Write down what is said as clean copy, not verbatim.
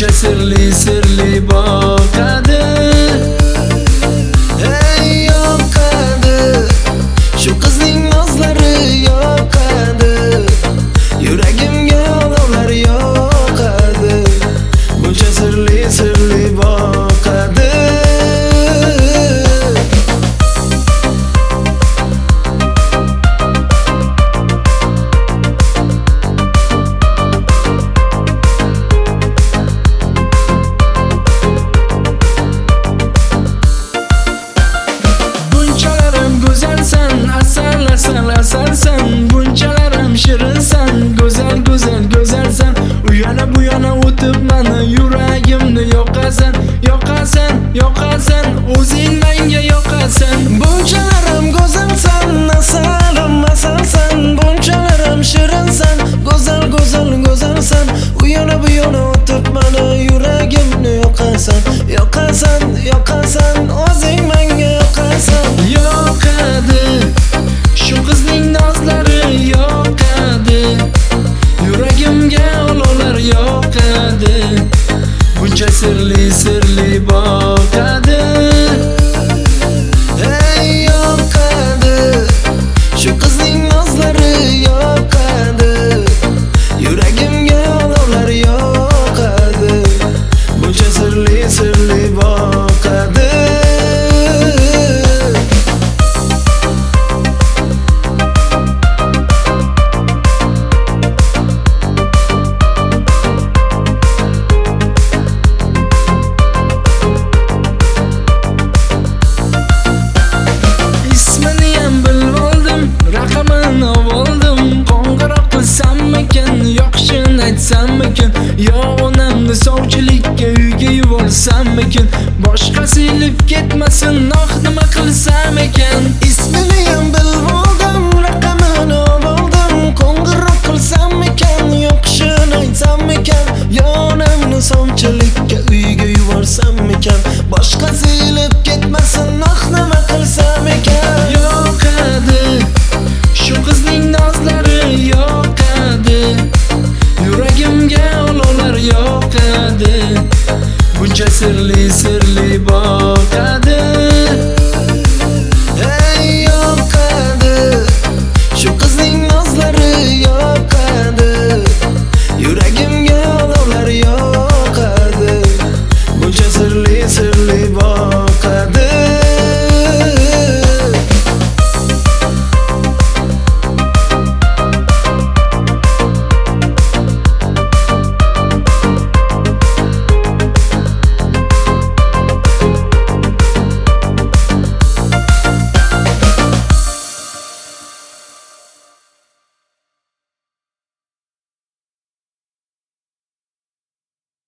buncha sirli sirli boqadi. Ey yoqadi, shu qizning nozlari yoqadi, yuragimga olovlar yoqadi. Buncha sirli sirli boqadi. Asalsan, bunchalarim shirinsan, go'zal go'zal go'zalsan. U yana bu yana o'tib meni yuragimni yoqasan, yoqasan, yoqasan, o'zing menga yoqasan. Bunchalarim go'zalsan, asalim asalsan, bunchalarim shirinsan, go'zal go'zal go'zalsan. U yana bu yana o'tib meni yuragimni yoqasan, yoqasan, yoqasan, o'zing menga yoqasan. Yoqadi, shu qizning nozlari yoqadi, yuragimga olovlar yoqadi. Buncha sirli sirli boqadi. Ey yoqadi, shu qizning nozlari yoqadi, yuragimga olovlar yoqadi. Buncha sirli sirli boqadi. Aytsammikin, yo onamni sovchilikka uyga yuborsammikin, boshqasi ilib ketmasin, noh nima qilsam ekan. Ismini ham